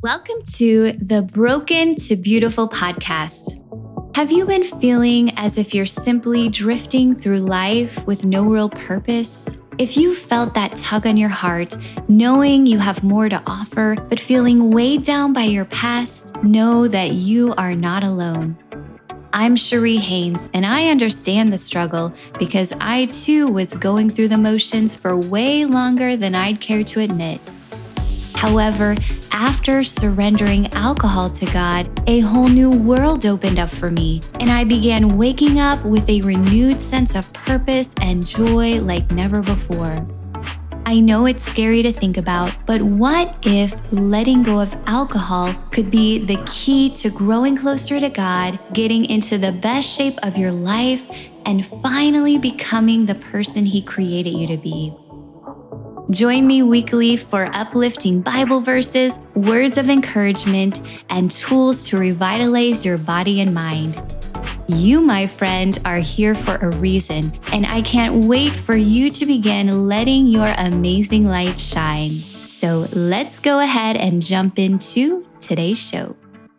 Welcome to the Broken to Beautiful podcast. Have you been feeling as if you're simply drifting through life with no real purpose? If you felt that tug on your heart, knowing you have more to offer, but feeling weighed down by your past, know that you are not alone. I'm Cherie Haynes, and I understand the struggle because I too was going through the motions for way longer than I'd care to admit. However, after surrendering alcohol to God, a whole new world opened up for me, and I began waking up with a renewed sense of purpose and joy like never before. I know it's scary to think about, but what if letting go of alcohol could be the key to growing closer to God, getting into the best shape of your life, and finally becoming the person He created you to be? Join me weekly for uplifting Bible verses, words of encouragement, and tools to revitalize your body and mind. You, my friend, are here for a reason, and I can't wait for you to begin letting your amazing light shine. So let's go ahead and jump into today's show.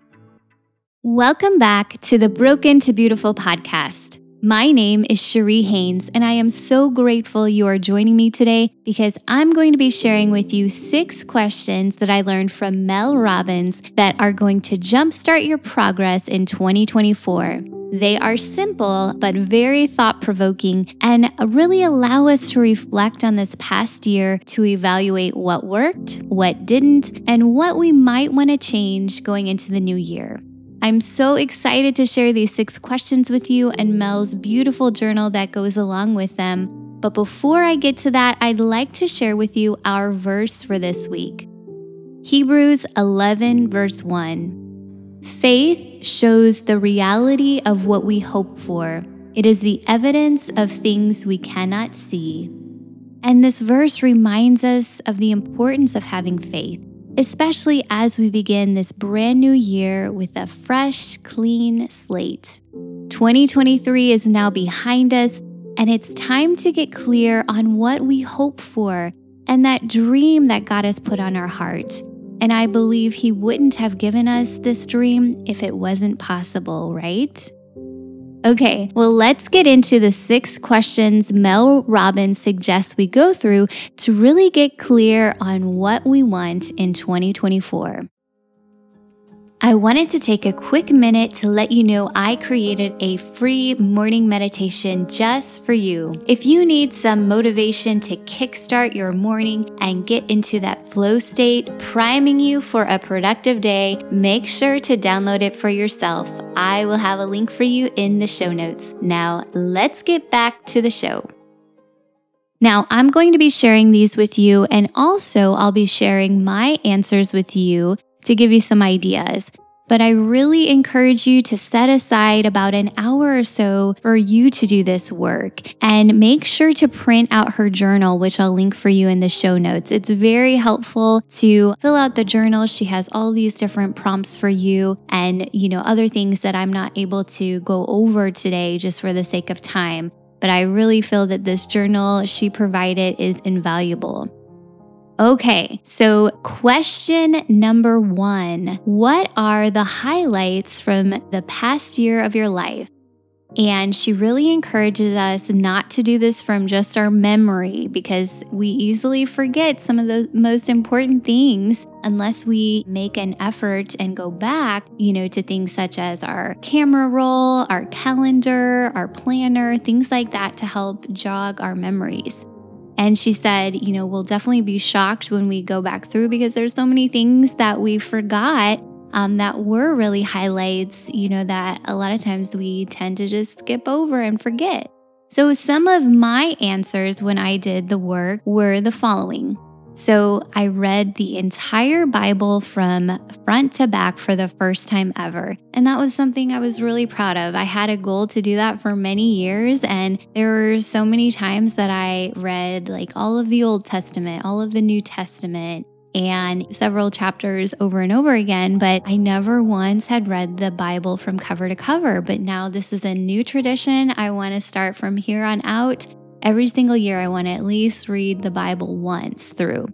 Welcome back to the Broken to Beautiful podcast. My name is Cherie Haynes, and I am so grateful you are joining me today because I'm going to be sharing with you 6 questions that I learned from Mel Robbins that are going to jumpstart your progress in 2024. They are simple, but very thought-provoking and really allow us to reflect on this past year to evaluate what worked, what didn't, and what we might want to change going into the new year. I'm so excited to share these 6 questions with you and Mel's beautiful journal that goes along with them. But before I get to that, I'd like to share with you our verse for this week. Hebrews 11, verse 1. Faith shows the reality of what we hope for. It is the evidence of things we cannot see. And this verse reminds us of the importance of having faith, especially as we begin this brand new year with a fresh, clean slate. 2023 is now behind us, and it's time to get clear on what we hope for and that dream that God has put on our heart. And I believe He wouldn't have given us this dream if it wasn't possible, right? Okay, well, let's get into the 6 questions Mel Robbins suggests we go through to really get clear on what we want in 2024. I wanted to take a quick minute to let you know I created a free morning meditation just for you. If you need some motivation to kickstart your morning and get into that flow state, priming you for a productive day, make sure to download it for yourself. I will have a link for you in the show notes. Now, let's get back to the show. Now, I'm going to be sharing these with you, and also I'll be sharing my answers with you to give you some ideas. But I really encourage you to set aside about an hour or so for you to do this work. And make sure to print out her journal, which I'll link for you in the show notes. It's very helpful to fill out the journal. She has all these different prompts for you and, other things that I'm not able to go over today just for the sake of time. But I really feel that this journal she provided is invaluable. Okay, so question number 1. What are the highlights from the past year of your life? And she really encourages us not to do this from just our memory because we easily forget some of the most important things unless we make an effort and go back, to things such as our camera roll, our calendar, our planner, things like that to help jog our memories. And she said, we'll definitely be shocked when we go back through because there's so many things that we forgot that were really highlights, that a lot of times we tend to just skip over and forget. So some of my answers when I did the work were the following. So I read the entire Bible from front to back for the first time ever. And that was something I was really proud of. I had a goal to do that for many years. And there were so many times that I read all of the Old Testament, all of the New Testament, and several chapters over and over again. But I never once had read the Bible from cover to cover. But now this is a new tradition. I want to start from here on out. Every single year, I want to at least read the Bible once through.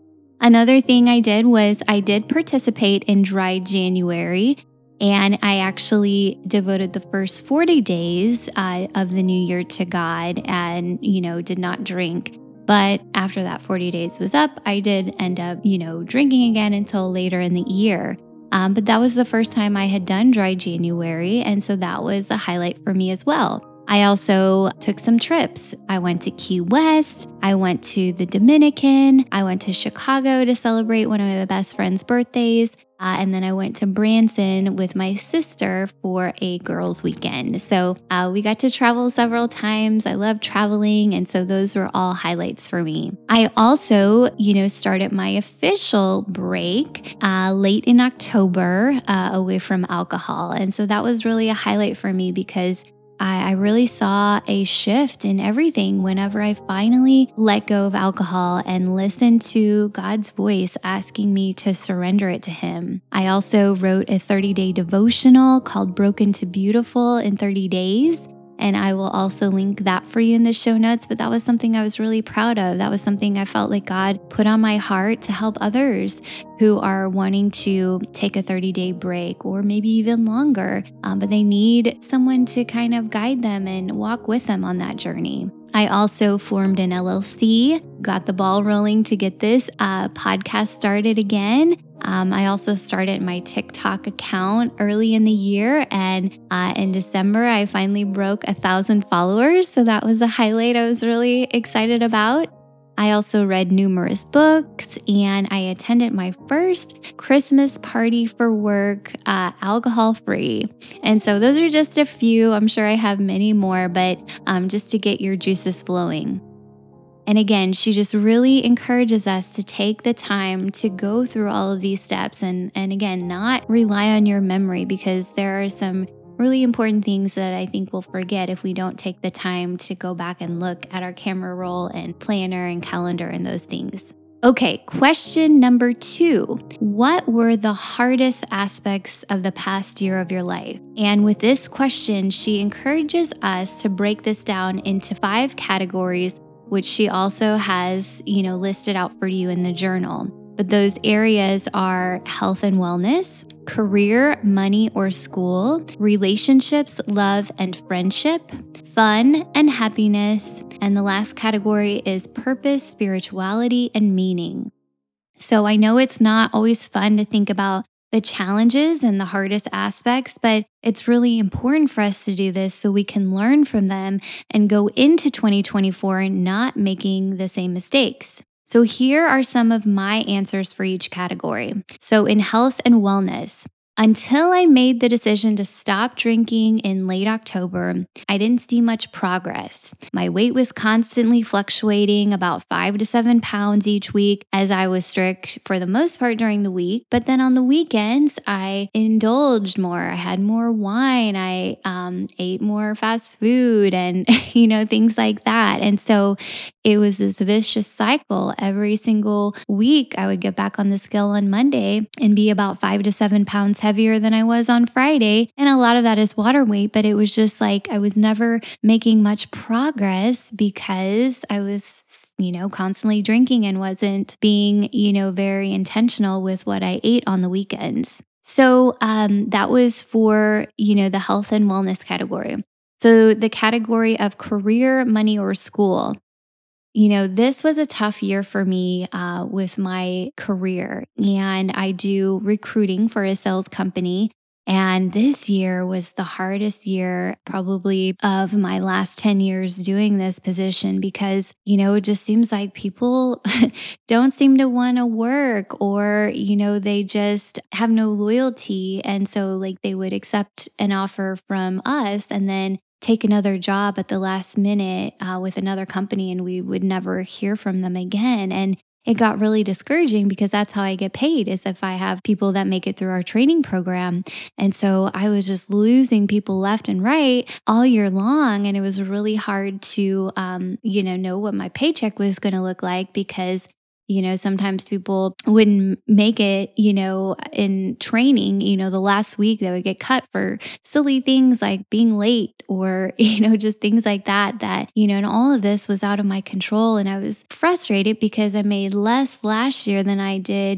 Another thing I did was I did participate in Dry January, and I actually devoted the first 40 days of the new year to God and, did not drink. But after that 40 days was up, I did end up, drinking again until later in the year. But that was the first time I had done Dry January. And so that was a highlight for me as well. I also took some trips. I went to Key West. I went to the Dominican. I went to Chicago to celebrate one of my best friend's birthdays. And then I went to Branson with my sister for a girls' weekend. So we got to travel several times. I love traveling. And so those were all highlights for me. I also, started my official break late in October away from alcohol. And so that was really a highlight for me because I really saw a shift in everything whenever I finally let go of alcohol and listened to God's voice asking me to surrender it to Him. I also wrote a 30-day devotional called Broken to Beautiful in 30 Days. And I will also link that for you in the show notes. But that was something I was really proud of. That was something I felt like God put on my heart to help others who are wanting to take a 30-day break or maybe even longer. But they need someone to kind of guide them and walk with them on that journey. I also formed an LLC, got the ball rolling to get this podcast started again. I also started my TikTok account early in the year, and in December, I finally broke 1,000 followers. So that was a highlight I was really excited about. I also read numerous books, and I attended my first Christmas party for work, alcohol-free. And so those are just a few. I'm sure I have many more, but just to get your juices flowing. And again, she just really encourages us to take the time to go through all of these steps and again, not rely on your memory, because there are some really important things that I think we'll forget if we don't take the time to go back and look at our camera roll and planner and calendar and those things. Okay, question number 2. What were the hardest aspects of the past year of your life? And with this question, she encourages us to break this down into 5 categories, which she also has, listed out for you in the journal. But those areas are health and wellness, career, money or school, relationships, love and friendship, fun and happiness. And the last category is purpose, spirituality, and meaning. So I know it's not always fun to think about the challenges and the hardest aspects, but it's really important for us to do this so we can learn from them and go into 2024 not making the same mistakes. So here are some of my answers for each category. So in health and wellness, until I made the decision to stop drinking in late October, I didn't see much progress. My weight was constantly fluctuating about 5 to 7 pounds each week as I was strict for the most part during the week. But then on the weekends, I indulged more. I had more wine. I ate more fast food and, things like that. And so it was this vicious cycle. Every single week, I would get back on the scale on Monday and be about 5 to 7 pounds heavier than I was on Friday. And a lot of that is water weight, but it was just like I was never making much progress because I was, constantly drinking and wasn't being, very intentional with what I ate on the weekends. So that was for, the health and wellness category. So the category of career, money, or school. This was a tough year for me with my career, and I do recruiting for a sales company. And this year was the hardest year probably of my last 10 years doing this position because, it just seems like people don't seem to want to work or, they just have no loyalty. And so they would accept an offer from us and then take another job at the last minute with another company, and we would never hear from them again. And it got really discouraging because that's how I get paid, is if I have people that make it through our training program. And so I was just losing people left and right all year long. And it was really hard to, know what my paycheck was going to look like because Sometimes people wouldn't make it, in training, the last week they would get cut for silly things like being late or, just things like that, and all of this was out of my control. And I was frustrated because I made less last year than I did,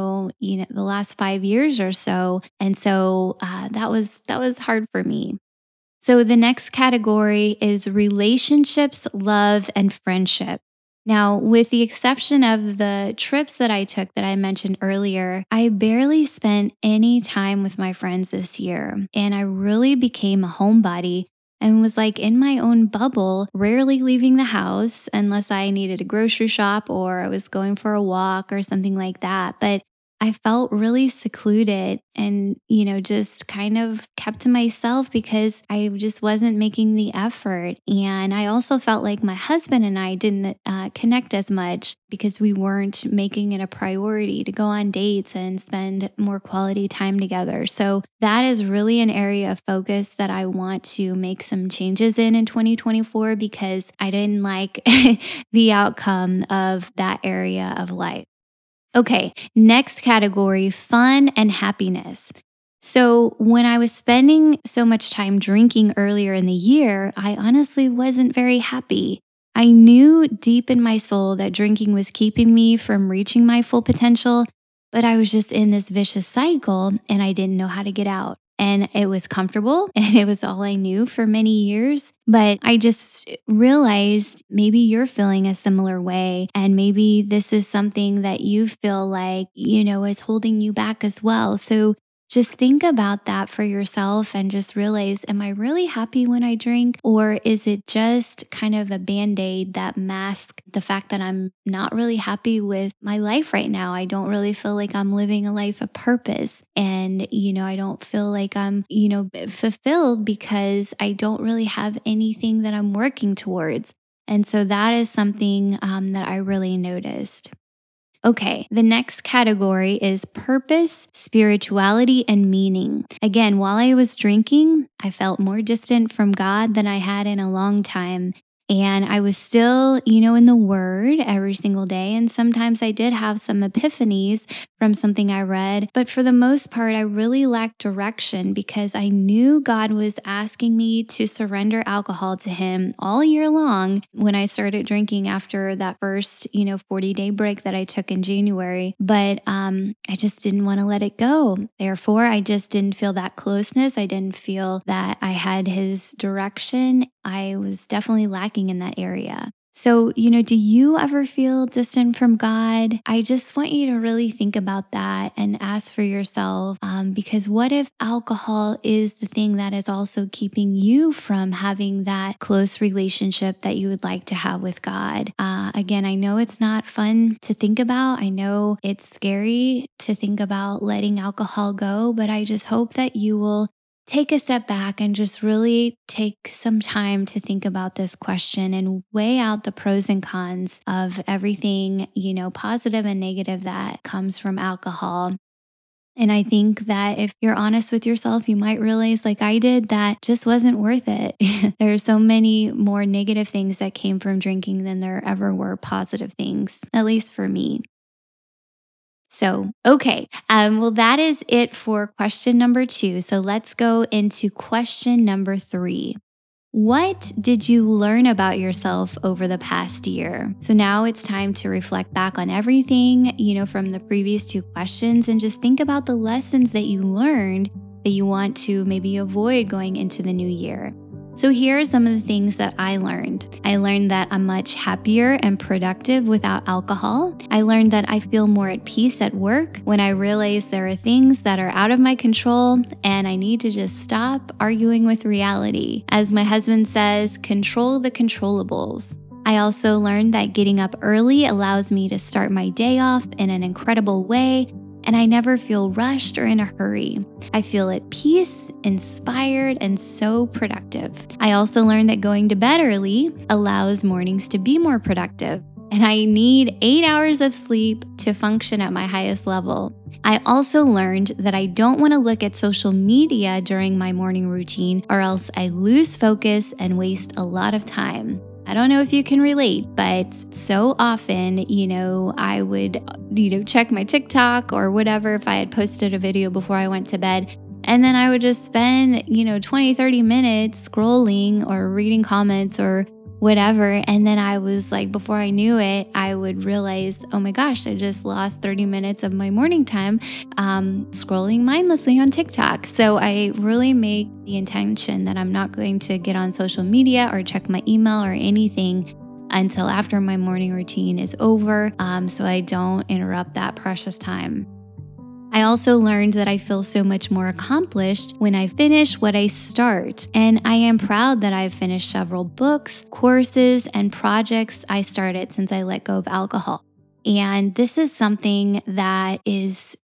the last 5 years or so. And so that was hard for me. So the next category is relationships, love, and friendship. Now, with the exception of the trips that I took that I mentioned earlier, I barely spent any time with my friends this year, and I really became a homebody and was like in my own bubble, rarely leaving the house unless I needed a grocery shop or I was going for a walk or something like that. But I felt really secluded and, just kind of kept to myself because I just wasn't making the effort. And I also felt like my husband and I didn't connect as much because we weren't making it a priority to go on dates and spend more quality time together. So that is really an area of focus that I want to make some changes in 2024 because I didn't like the outcome of that area of life. Okay, next category, fun and happiness. So when I was spending so much time drinking earlier in the year, I honestly wasn't very happy. I knew deep in my soul that drinking was keeping me from reaching my full potential, but I was just in this vicious cycle and I didn't know how to get out. And it was comfortable and it was all I knew for many years. But I just realized maybe you're feeling a similar way. And maybe this is something that you feel like, is holding you back as well. So just think about that for yourself and just realize, am I really happy when I drink? Or is it just kind of a band-aid that masks the fact that I'm not really happy with my life right now? I don't really feel like I'm living a life of purpose. And, I don't feel like I'm, fulfilled because I don't really have anything that I'm working towards. And so that is something that I really noticed. Okay, the next category is purpose, spirituality, and meaning. Again, while I was drinking, I felt more distant from God than I had in a long time. And I was still, in the Word every single day. And sometimes I did have some epiphanies from something I read. But for the most part, I really lacked direction because I knew God was asking me to surrender alcohol to Him all year long when I started drinking after that first, 40-day break that I took in January. But I just didn't want to let it go. Therefore, I just didn't feel that closeness. I didn't feel that I had His direction. I was definitely lacking in that area. So, do you ever feel distant from God? I just want you to really think about that and ask for yourself, because what if alcohol is the thing that is also keeping you from having that close relationship that you would like to have with God? Again, I know it's not fun to think about. I know it's scary to think about letting alcohol go, but I just hope that you will take a step back and just really take some time to think about this question and weigh out the pros and cons of everything, positive and negative that comes from alcohol. And I think that if you're honest with yourself, you might realize, like I did, that just wasn't worth it. There are so many more negative things that came from drinking than there ever were positive things, at least for me. So, okay. Well, that is it for question number 2. So let's go into question number 3. What did you learn about yourself over the past year? So now it's time to reflect back on everything, from the previous 2 questions and just think about the lessons that you learned that you want to maybe avoid going into the new year. So here are some of the things that I learned. I learned that I'm much happier and productive without alcohol. I learned that I feel more at peace at work when I realize there are things that are out of my control and I need to just stop arguing with reality. As my husband says, control the controllables. I also learned that getting up early allows me to start my day off in an incredible way, and I never feel rushed or in a hurry. I feel at peace, inspired, and so productive. I also learned that going to bed early allows mornings to be more productive, and I need 8 hours of sleep to function at my highest level. I also learned that I don't want to look at social media during my morning routine, or else I lose focus and waste a lot of time. I don't know if you can relate, but so often, I would, check my TikTok or whatever if I had posted a video before I went to bed. And then I would just spend, 20, 30 minutes scrolling or reading comments or whatever. And then I was like, before I knew it, I would realize, oh my gosh, I just lost 30 minutes of my morning time scrolling mindlessly on TikTok. So I really make the intention that I'm not going to get on social media or check my email or anything until after my morning routine is over, so I don't interrupt that precious time. I also learned that I feel so much more accomplished when I finish what I start. And I am proud that I've finished several books, courses, and projects I started since I let go of alcohol. And this is something that is,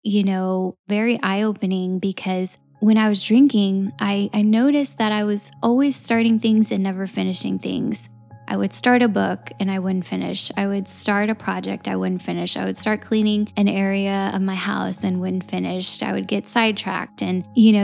very eye-opening because when I was drinking, I noticed that I was always starting things and never finishing things. I would start a book and I wouldn't finish. I would start a project, I wouldn't finish. I would start cleaning an area of my house and wouldn't finish. I would get sidetracked and,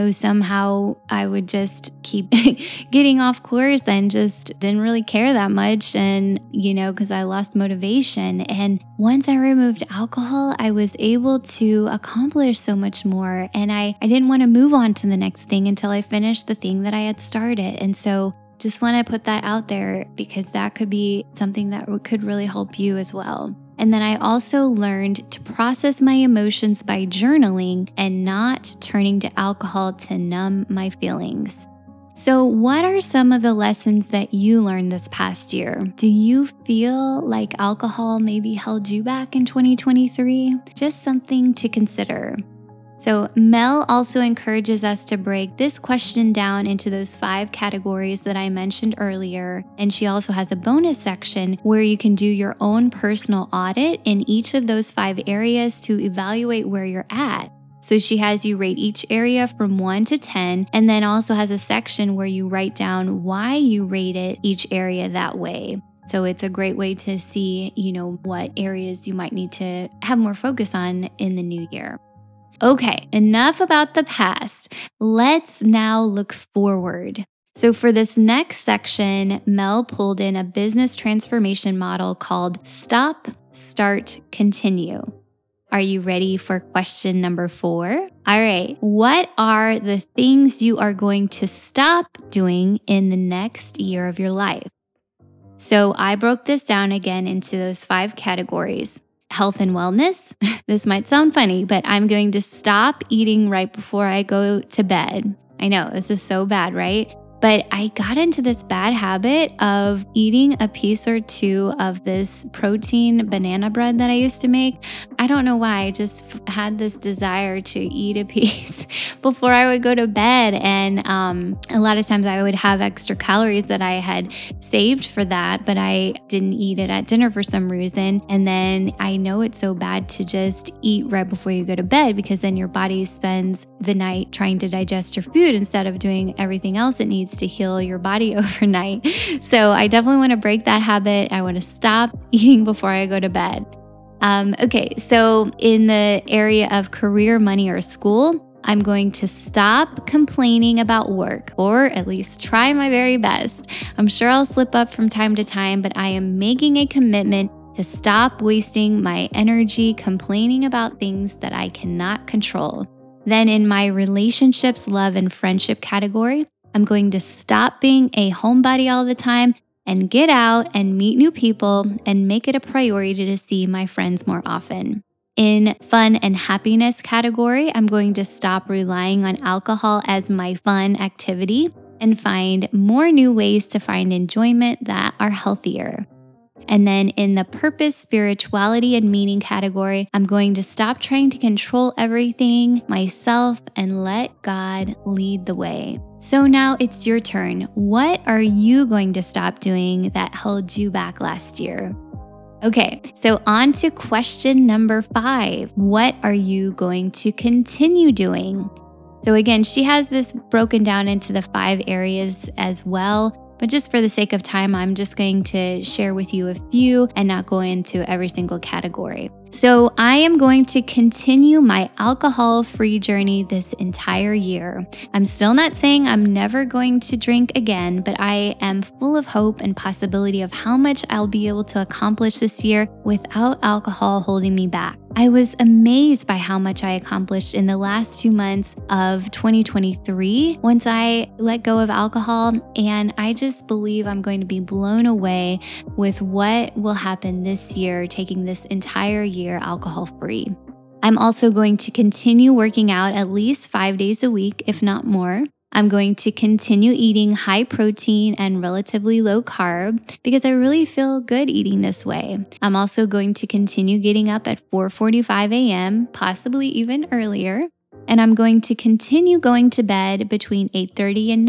somehow I would just keep getting off course and just didn't really care that much. And, because I lost motivation. And once I removed alcohol, I was able to accomplish so much more. And I didn't want to move on to the next thing until I finished the thing that I had started. And so just want to put that out there because that could be something that could really help you as well. And then I also learned to process my emotions by journaling and not turning to alcohol to numb my feelings. So what are some of the lessons that you learned this past year? Do you feel like alcohol maybe held you back in 2023? Just something to consider. So Mel also encourages us to break this question down into those 5 categories that I mentioned earlier. And she also has a bonus section where you can do your own personal audit in each of those 5 areas to evaluate where you're at. So she has you rate each area from 1 to 10, and then also has a section where you write down why you rated each area that way. So it's a great way to see, what areas you might need to have more focus on in the new year. Okay, enough about the past. Let's now look forward. So for this next section, Mel pulled in a business transformation model called Stop, Start, Continue. Are you ready for question number 4? All right, what are the things you are going to stop doing in the next year of your life? So I broke this down again into those 5 categories. Health and wellness. This might sound funny, but I'm going to stop eating right before I go to bed. I know this is so bad, right? But I got into this bad habit of eating a piece or 2 of this protein banana bread that I used to make. I don't know why. I just had this desire to eat a piece before I would go to bed. And a lot of times I would have extra calories that I had saved for that, but I didn't eat it at dinner for some reason. And then I know it's so bad to just eat right before you go to bed because then your body spends the night trying to digest your food instead of doing everything else it needs to heal your body overnight. So I definitely want to break that habit. I want to stop eating before I go to bed. Okay, so in the area of career, money, or school, I'm going to stop complaining about work, or at least try my very best. I'm sure I'll slip up from time to time, but I am making a commitment to stop wasting my energy complaining about things that I cannot control. Then in my relationships, love, and friendship category, I'm going to stop being a homebody all the time and get out and meet new people and make it a priority to see my friends more often. In fun and happiness category, I'm going to stop relying on alcohol as my fun activity and find more new ways to find enjoyment that are healthier. And then in the purpose, spirituality, and meaning category, I'm going to stop trying to control everything myself and let God lead the way. So now it's your turn. What are you going to stop doing that held you back last year? Okay, so on to question number 5. What are you going to continue doing? So again, she has this broken down into the 5 areas as well. But just for the sake of time, I'm just going to share with you a few and not go into every single category. So I am going to continue my alcohol-free journey this entire year. I'm still not saying I'm never going to drink again, but I am full of hope and possibility of how much I'll be able to accomplish this year without alcohol holding me back. I was amazed by how much I accomplished in the last 2 months of 2023 once I let go of alcohol, and I just believe I'm going to be blown away with what will happen this year, taking this entire year alcohol-free. I'm also going to continue working out at least 5 days a week, if not more. I'm going to continue eating high protein and relatively low carb because I really feel good eating this way. I'm also going to continue getting up at 4:45 a.m., possibly even earlier. And I'm going to continue going to bed between 8:30 and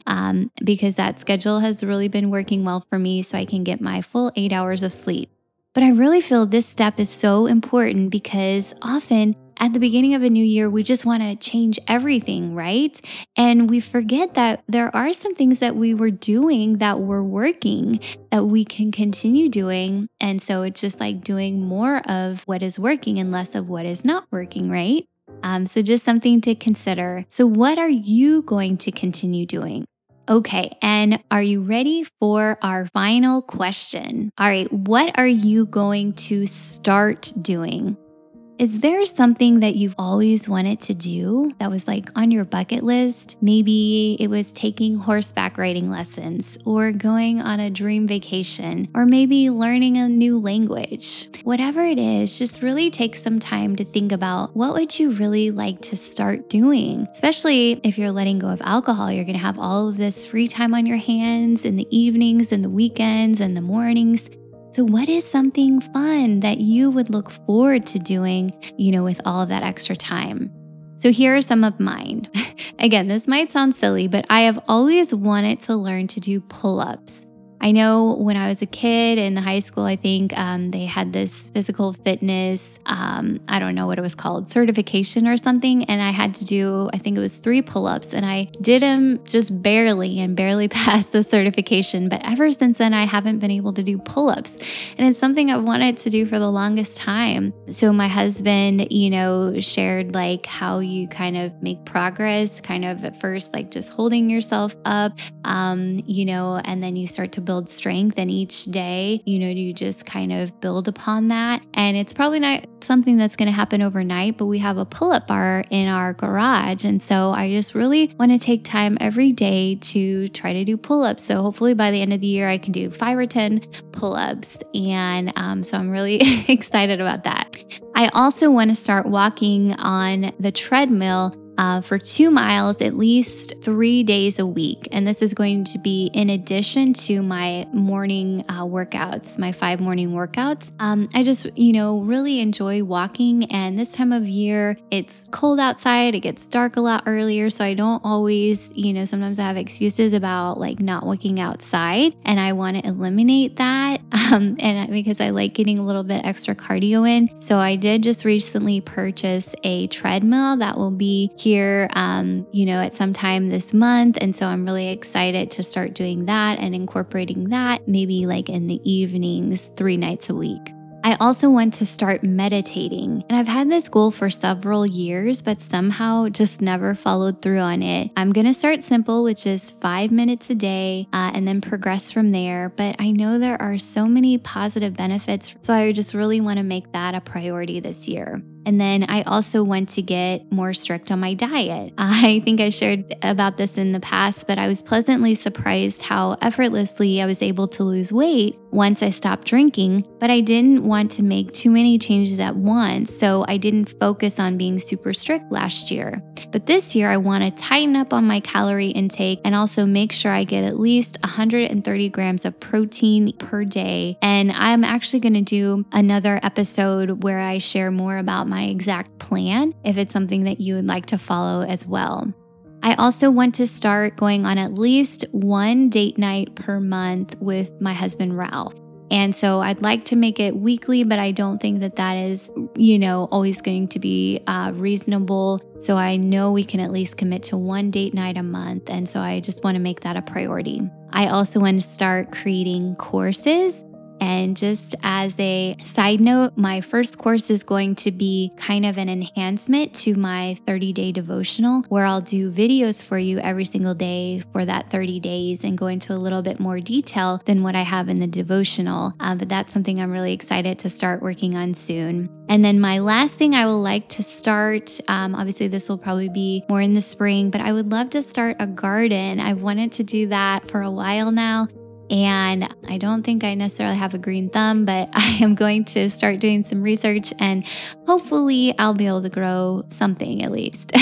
9 because that schedule has really been working well for me so I can get my full 8 hours of sleep. But I really feel this step is so important because often at the beginning of a new year, we just want to change everything, right? And we forget that there are some things that we were doing that were working that we can continue doing. And so it's just like doing more of what is working and less of what is not working, right? So just something to consider. So what are you going to continue doing? Okay, and are you ready for our final question? All right, what are you going to start doing? Is there something that you've always wanted to do that was like on your bucket list? Maybe it was taking horseback riding lessons or going on a dream vacation or maybe learning a new language. Whatever it is, just really take some time to think about what would you really like to start doing? Especially if you're letting go of alcohol, you're going to have all of this free time on your hands in the evenings and the weekends and the mornings. So what is something fun that you would look forward to doing, with all of that extra time? So here are some of mine. Again, this might sound silly, but I have always wanted to learn to do pull-ups. I know when I was a kid in high school, I think they had this physical fitness, I don't know what it was called, certification or something. And I had to do, I think it was 3 pull-ups and I did them just barely and barely passed the certification. But ever since then, I haven't been able to do pull-ups. And it's something I've wanted to do for the longest time. So my husband, shared like how you kind of make progress, kind of at first, like just holding yourself up, and then you start to build strength, and each day, you just kind of build upon that. And it's probably not something that's going to happen overnight, but we have a pull-up bar in our garage. And so I just really want to take time every day to try to do pull-ups. So hopefully by the end of the year, I can do 5 or 10 pull-ups. And so I'm really excited about that. I also want to start walking on the treadmill for 2 miles at least 3 days a week. And this is going to be in addition to my morning workouts, my 5 morning workouts. I just, really enjoy walking. And this time of year, it's cold outside. It gets dark a lot earlier. So I don't always, sometimes I have excuses about like not walking outside. And I want to eliminate that because I like getting a little bit extra cardio in. So I did just recently purchase a treadmill that will be here, at some time this month. And so I'm really excited to start doing that and incorporating that maybe like in the evenings, 3 nights a week. I also want to start meditating. And I've had this goal for several years, but somehow just never followed through on it. I'm going to start simple, which is 5 minutes a day, and then progress from there. But I know there are so many positive benefits. So I just really want to make that a priority this year. And then I also want to get more strict on my diet. I think I shared about this in the past, but I was pleasantly surprised how effortlessly I was able to lose weight once I stopped drinking, but I didn't want to make too many changes at once, so I didn't focus on being super strict last year. But this year, I want to tighten up on my calorie intake and also make sure I get at least 130 grams of protein per day. And I'm actually going to do another episode where I share more about my exact plan if it's something that you would like to follow as well. I also want to start going on at least 1 date night per month with my husband, Ralph. And so I'd like to make it weekly, but I don't think that is, always going to be reasonable. So I know we can at least commit to 1 date night a month. And so I just want to make that a priority. I also want to start creating courses And just as a side note, my first course is going to be kind of an enhancement to my 30-day devotional, where I'll do videos for you every single day for that 30 days and go into a little bit more detail than what I have in the devotional. But that's something I'm really excited to start working on soon. And then my last thing I would like to start, obviously this will probably be more in the spring, but I would love to start a garden. I've wanted to do that for a while now. And I don't think I necessarily have a green thumb, but I am going to start doing some research and hopefully I'll be able to grow something at least.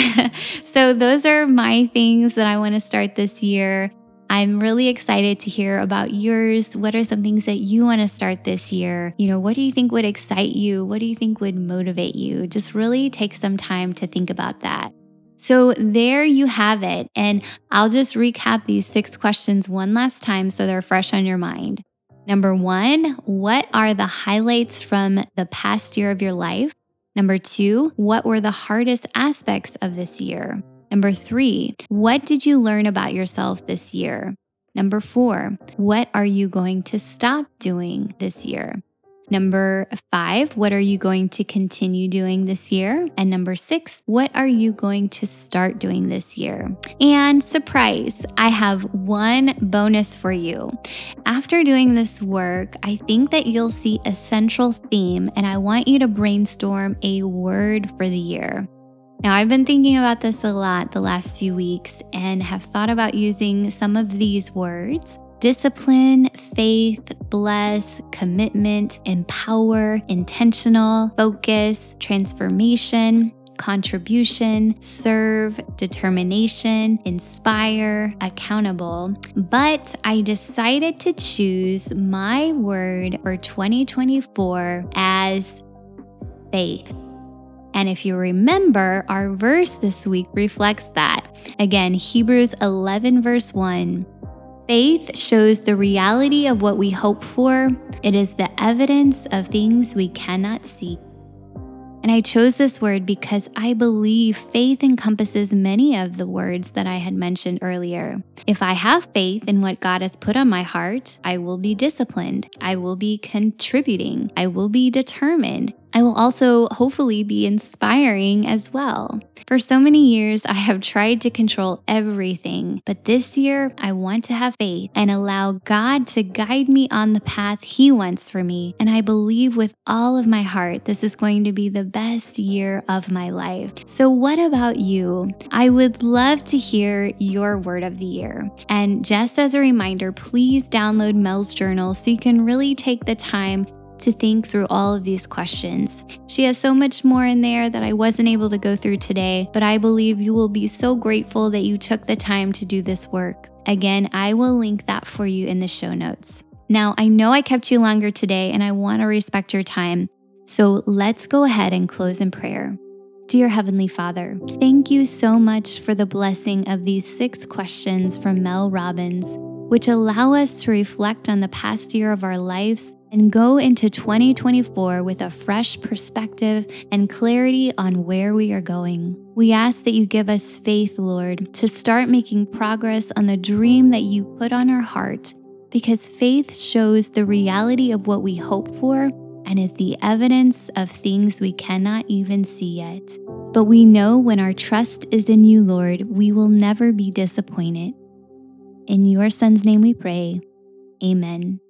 So those are my things that I want to start this year. I'm really excited to hear about yours. What are some things that you want to start this year? What do you think would excite you? What do you think would motivate you? Just really take some time to think about that. So there you have it. And I'll just recap these 6 questions one last time so they're fresh on your mind. Number 1, what are the highlights from the past year of your life? Number 2, what were the hardest aspects of this year? Number 3, what did you learn about yourself this year? Number 4, what are you going to stop doing this year? Number 5, what are you going to continue doing this year? And number 6, what are you going to start doing this year? And surprise, I have one bonus for you. After doing this work, I think that you'll see a central theme, and I want you to brainstorm a word for the year. Now, I've been thinking about this a lot the last few weeks and have thought about using some of these words: discipline, faith, bless, commitment, empower, intentional, focus, transformation, contribution, serve, determination, inspire, accountable. But I decided to choose my word for 2024 as faith. And if you remember, our verse this week reflects that. Again, Hebrews 11 verse 1. Faith shows the reality of what we hope for. It is the evidence of things we cannot see. And I chose this word because I believe faith encompasses many of the words that I had mentioned earlier. If I have faith in what God has put on my heart, I will be disciplined. I will be contributing. I will be determined. I will also hopefully be inspiring as well. For so many years, I have tried to control everything, but this year I want to have faith and allow God to guide me on the path He wants for me. And I believe with all of my heart, this is going to be the best year of my life. So what about you? I would love to hear your word of the year. And just as a reminder, please download Mel's journal so you can really take the time to think through all of these questions. She has so much more in there that I wasn't able to go through today, but I believe you will be so grateful that you took the time to do this work. Again, I will link that for you in the show notes. Now, I know I kept you longer today and I want to respect your time, so let's go ahead and close in prayer. Dear Heavenly Father, thank you so much for the blessing of these 6 questions from Mel Robbins, which allow us to reflect on the past year of our lives and go into 2024 with a fresh perspective and clarity on where we are going. We ask that you give us faith, Lord, to start making progress on the dream that you put on our heart, because faith shows the reality of what we hope for and is the evidence of things we cannot even see yet. But we know when our trust is in you, Lord, we will never be disappointed. In your Son's name we pray. Amen.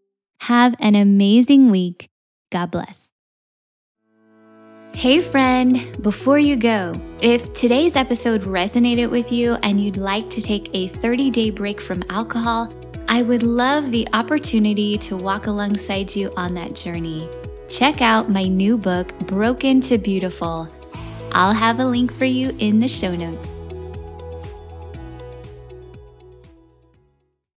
Have an amazing week. God bless. Hey friend, before you go, if today's episode resonated with you and you'd like to take a 30-day break from alcohol, I would love the opportunity to walk alongside you on that journey. Check out my new book, Broken to Beautiful. I'll have a link for you in the show notes.